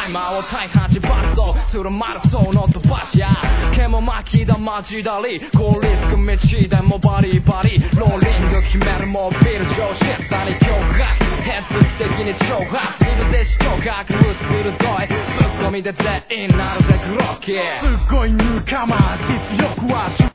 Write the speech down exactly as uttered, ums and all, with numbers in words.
イマーを大半自爆走するマラソンの飛ばしや獣巻きだマジだり高リスク道でもバリバリローリング決めるモビル上質さに驚愕ヘッド的に挑発するでしょうかクルス鋭いツッコミで全員なるぜグロッキーすっごいニューカマー実力は